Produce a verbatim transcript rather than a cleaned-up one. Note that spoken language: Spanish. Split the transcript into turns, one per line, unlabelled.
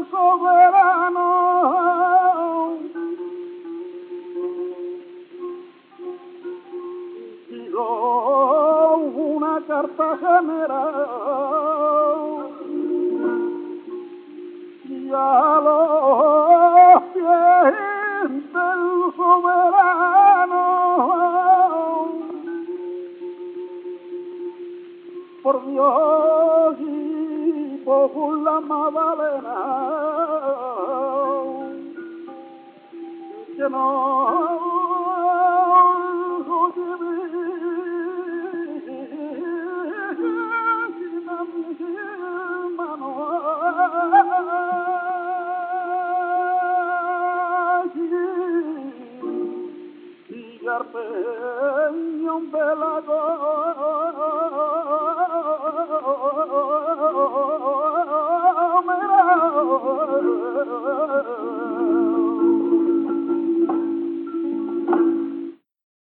soberano. Tiró una carta general y a los pies del soberano, por Dios y por la Magdalena, que no Peñón de la Gomera.